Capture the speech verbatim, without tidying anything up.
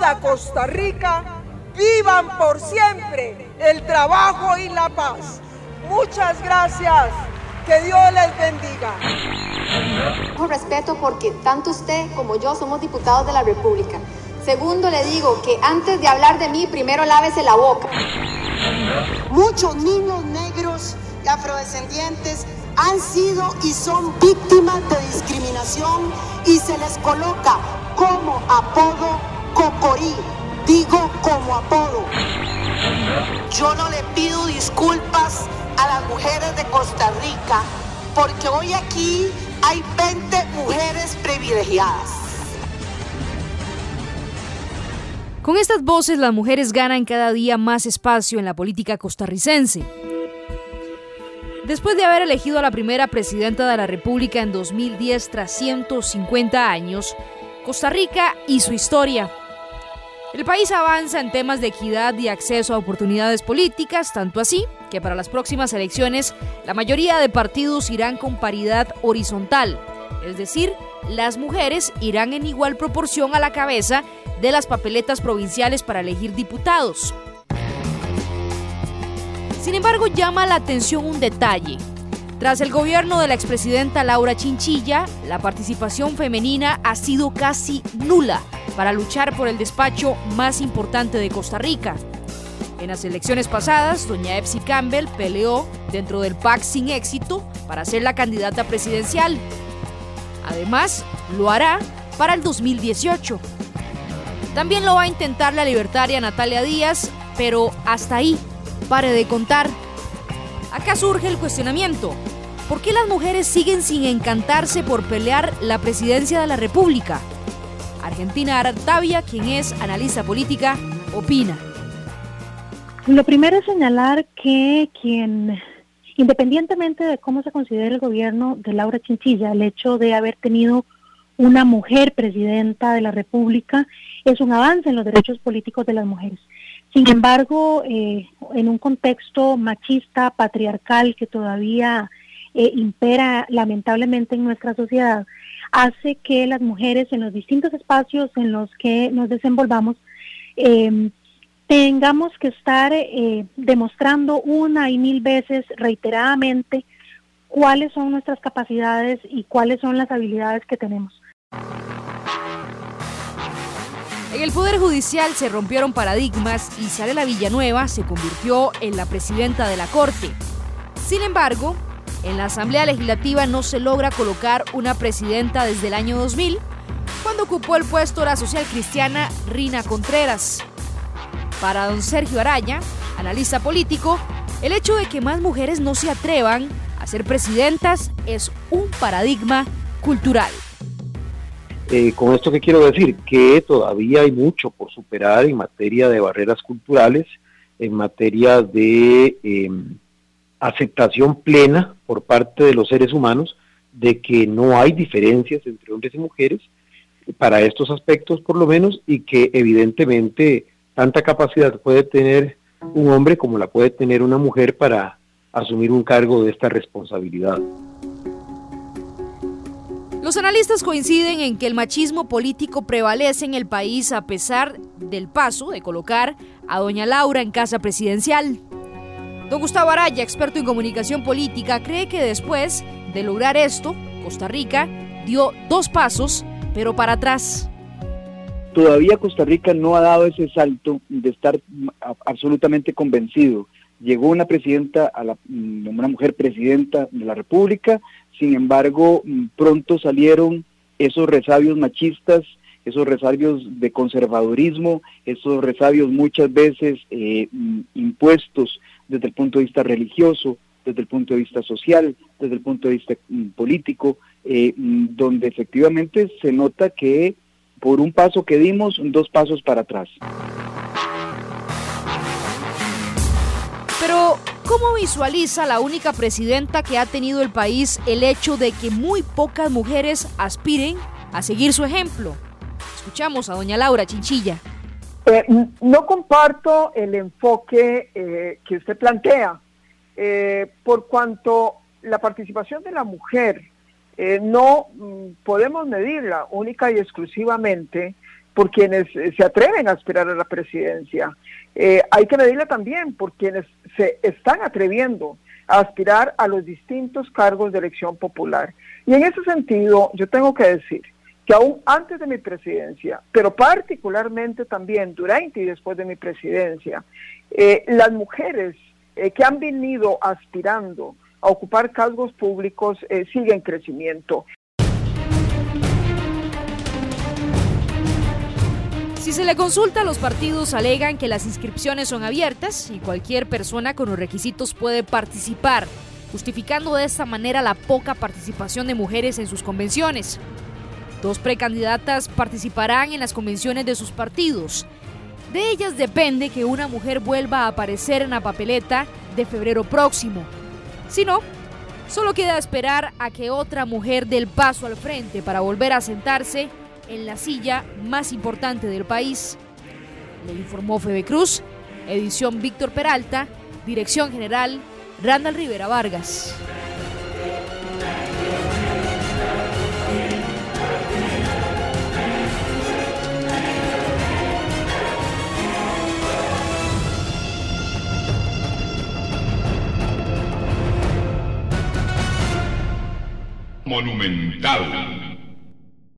toda Costa Rica, vivan por siempre el trabajo y la paz. Muchas gracias. Que Dios les bendiga. Con respeto porque tanto usted como yo somos diputados de la República. Segundo, le digo que antes de hablar de mí, primero lávese la boca. Muchos niños negros y afrodescendientes han sido y son víctimas de discriminación y se les coloca como apodo Cocorí. Digo como apodo. Yo no le pido disculpas a las mujeres de Costa Rica, porque hoy aquí hay veinte mujeres privilegiadas. Con estas voces, las mujeres ganan cada día más espacio en la política costarricense. Después de haber elegido a la primera presidenta de la República en dos mil diez tras ciento cincuenta años, Costa Rica hizo historia. El país avanza en temas de equidad y acceso a oportunidades políticas, tanto así que para las próximas elecciones la mayoría de partidos irán con paridad horizontal, es decir, las mujeres irán en igual proporción a la cabeza de las papeletas provinciales para elegir diputados. Sin embargo, llama la atención un detalle. Tras el gobierno de la expresidenta Laura Chinchilla, la participación femenina ha sido casi nula para luchar por el despacho más importante de Costa Rica. En las elecciones pasadas, doña Epsi Campbell peleó dentro del P A C sin éxito para ser la candidata presidencial. Además, lo hará para el dos mil dieciocho. También lo va a intentar la libertaria Natalia Díaz, pero hasta ahí, pare de contar. Acá surge el cuestionamiento. ¿Por qué las mujeres siguen sin encantarse por pelear la presidencia de la República? Argentina Artavia, quien es analista política, opina. Lo primero es señalar que quien, independientemente de cómo se considere el gobierno de Laura Chinchilla, el hecho de haber tenido una mujer presidenta de la República es un avance en los derechos políticos de las mujeres. Sin embargo, eh, en un contexto machista, patriarcal, que todavía eh, impera lamentablemente en nuestra sociedad, hace que las mujeres en los distintos espacios en los que nos desenvolvamos eh, tengamos que estar eh, demostrando una y mil veces reiteradamente cuáles son nuestras capacidades y cuáles son las habilidades que tenemos. En el Poder Judicial se rompieron paradigmas y Zarela Villanueva se convirtió en la presidenta de la Corte. Sin embargo, en la Asamblea Legislativa no se logra colocar una presidenta desde el año dos mil, cuando ocupó el puesto la social cristiana Rina Contreras. Para don Sergio Araya, analista político, el hecho de que más mujeres no se atrevan a ser presidentas es un paradigma cultural. Eh, con esto, ¿qué quiero decir? Que todavía hay mucho por superar en materia de barreras culturales, en materia de eh, aceptación plena por parte de los seres humanos de que no hay diferencias entre hombres y mujeres para estos aspectos por lo menos, y que evidentemente tanta capacidad puede tener un hombre como la puede tener una mujer para asumir un cargo de esta responsabilidad. Los analistas coinciden en que el machismo político prevalece en el país a pesar del paso de colocar a doña Laura en casa presidencial. Don Gustavo Araya, experto en comunicación política, cree que después de lograr esto, Costa Rica dio dos pasos, pero para atrás. Todavía Costa Rica no ha dado ese salto de estar absolutamente convencido. Llegó una presidenta, a la, una mujer presidenta de la República, sin embargo, pronto salieron esos resabios machistas, esos resabios de conservadurismo, esos resabios muchas veces eh, impuestos desde el punto de vista religioso, desde el punto de vista social, desde el punto de vista um, político, eh, donde efectivamente se nota que por un paso que dimos, dos pasos para atrás. Pero, ¿cómo visualiza la única presidenta que ha tenido el país el hecho de que muy pocas mujeres aspiren a seguir su ejemplo? Escuchamos a doña Laura Chinchilla. Eh, no comparto el enfoque eh, que usted plantea, eh, por cuanto la participación de la mujer eh, no mm, podemos medirla única y exclusivamente por quienes se atreven a aspirar a la presidencia. Eh, hay que medirla también por quienes se están atreviendo a aspirar a los distintos cargos de elección popular. Y en ese sentido, yo tengo que decir que aún antes de mi presidencia, pero particularmente también durante y después de mi presidencia, eh, las mujeres eh, que han venido aspirando a ocupar cargos públicos eh, siguen en crecimiento. Si se le consulta, los partidos alegan que las inscripciones son abiertas y cualquier persona con los requisitos puede participar, justificando de esta manera la poca participación de mujeres en sus convenciones. Dos precandidatas participarán en las convenciones de sus partidos. De ellas depende que una mujer vuelva a aparecer en la papeleta de febrero próximo. Si no, solo queda esperar a que otra mujer dé el paso al frente para volver a sentarse en la silla más importante del país. Le informó Febe Cruz, edición Víctor Peralta, dirección general Randall Rivera Vargas. Monumental.